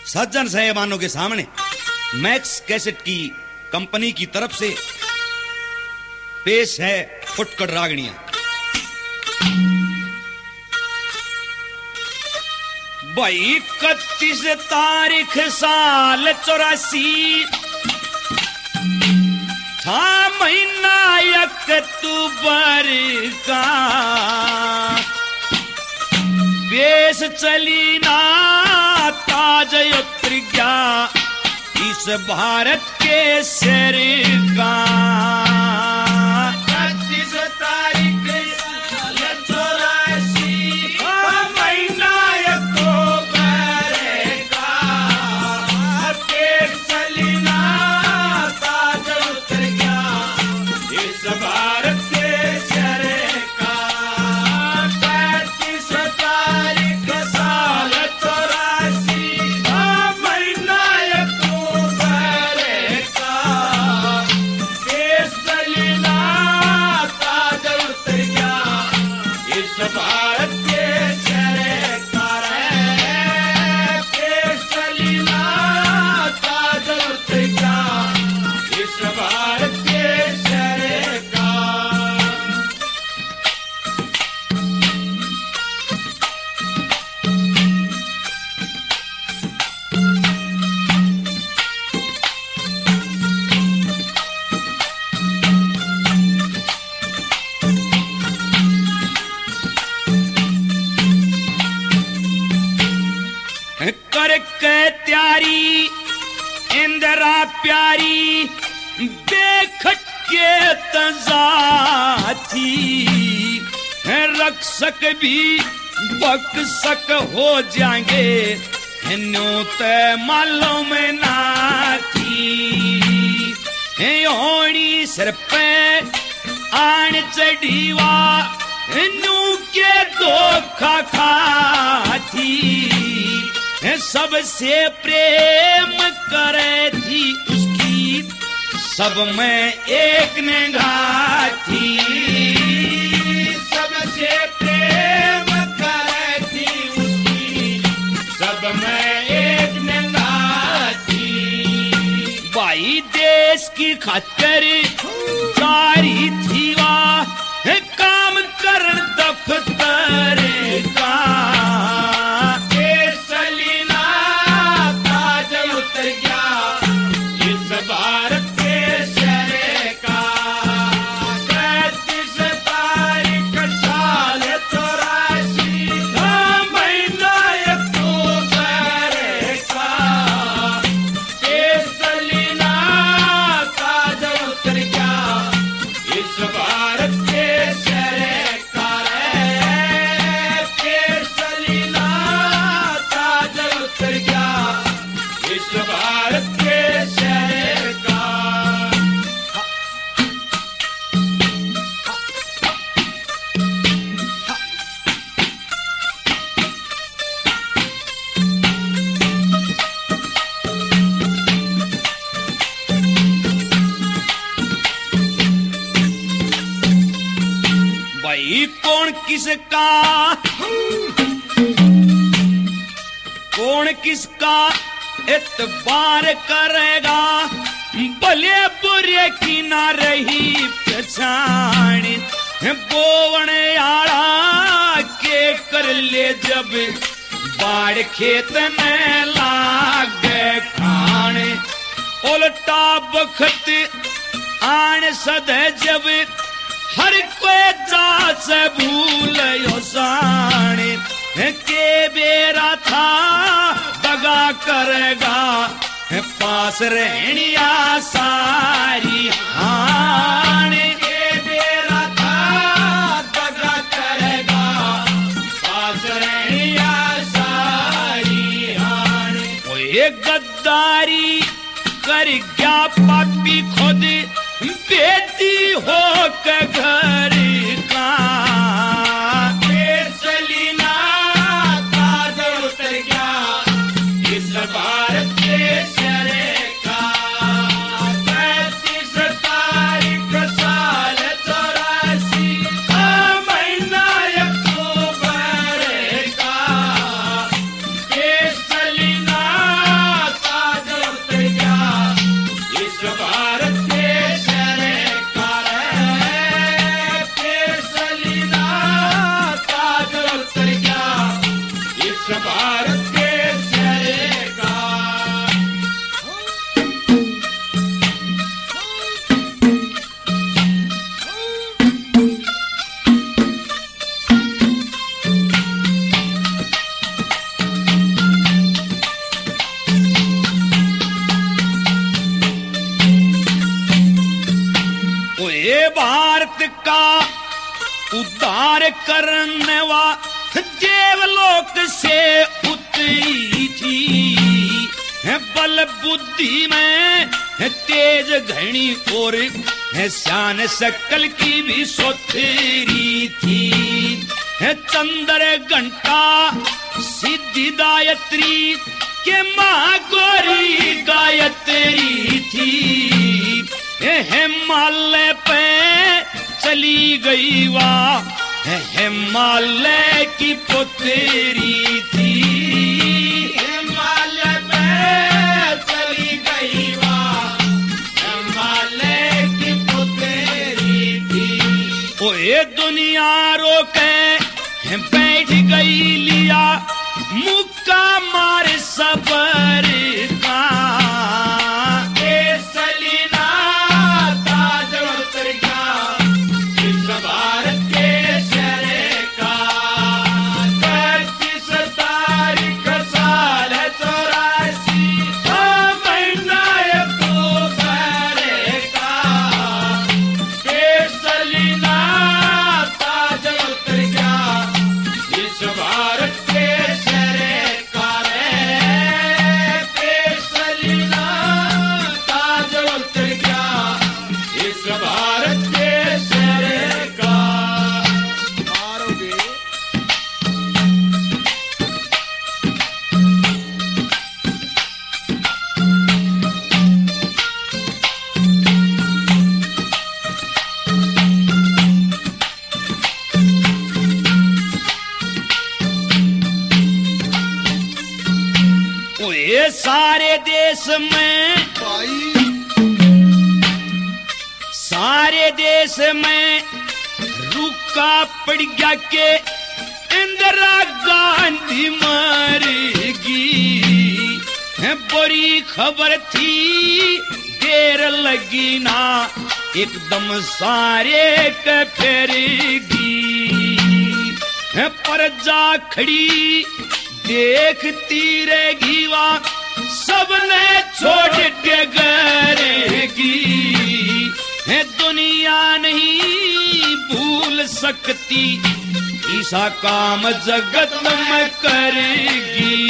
सज्जन साहेबानों के सामने max cassette की कंपनी की तरफ से पेश है फुटकर रागणियां। भाई 31 तारीख साल 84 था महीना अक्टूबर का, पेश चली ना ताज उतर गया इस भारत के सिर का। 31 तारीख साल 84 महीना अक्टूबर का, पेश चली ना ताज उतर गया इस भारत के सिर का। 31 तारीख साल 84 महीना अक्टूबर का, पेश चली ना ताज उतर गया इस भारत के सिर का। पेश चली ना ताज उतर गया इस भारत के सिर का। करके त्यारी इंदिरा प्यारी देख के तजाती, रक्षक भी बक्सक हो जाएंगे न्यूत मालूम ना थी। ओणी सिर पे आन चढ़ीवा नू के धोखा खाती, सबसे प्रेम करे थी उसकी सब में एक निगाह थी। सबसे प्रेम करे थी उसकी सब में एक निगाह थी। भाई देश की खातिर जारी थी वाह काम करन दफ्तर का। कौन किसका एतबार करेगा, भले बुरे की ना रही पहचान। बोवण आड़ा के कर ले जब बाढ़ खेत में लागे खाने, उल्टा बखत आन सदे जब हर कोई जा से भूल साने के बेरा था दगा करेगा पास रहनिया सारी हान। के बेरा था दगा करेगा पास रहनिया सारी हान। वो गद्दारी कर गया पापी खुद बेटी हो के घर का। चली ना ताज उतर गया इस भारत के सिर का। 31 तारीख साल 84 महीना अक्टूबर का, चली ना भारत का उद्धार करने वाला देवलोक से उतरी थी। बल बुद्धि में तेज घनी और श्यान सकल की भी सोथरी थी। चंद्र घंटा सिद्धि गायत्री के माँ गौरी गायत्री थी। हिमालय पे चली गई वाह हिमालय की पुत्री थी। हिमालय पे चली गई वाह हिमालय की पुत्री थी। ओ ये दुनिया रोके बैठ गई लिया मुक्का मारे सबर का। सलीना ताज उतर गया इस भारत के शहर का। 35 तारीख साल 84 महीना अक्टूबर का। सलीना ताज उतर गया इस भारत के शहर का। सलीना ताज उतर गया इस भारत के शहर का। मारोगे ये सारे देश में सारे देश में रुका पड़ गया के इंदिरा गांधी मरेगी। बुरी खबर थी देर लगी ना एकदम सारे के फेरेगी। पर जा खड़ी देखती रहेगी वहाँ सबने छोड़ डगरेगी। दुनिया नहीं भूल सकती ऐसा काम जगत में करेगी।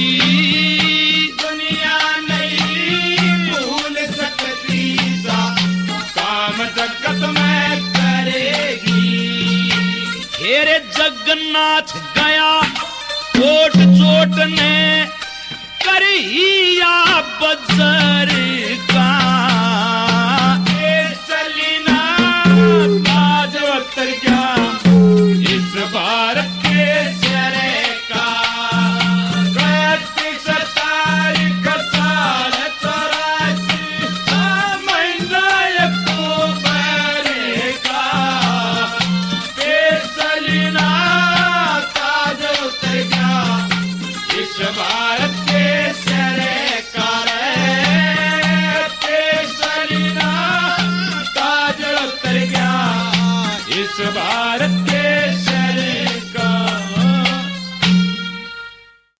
दुनिया नहीं भूल सकती ऐसा काम जगत में करेगी। हेरे जगन्नाथ गया कोट चोट ने करिया बजर का। सलीना ताज उतर गया इस भारत के शहर का। 35 तारीख साल 84 महीना अक्टूबर का। सलीना ताज उतर गया इस भारत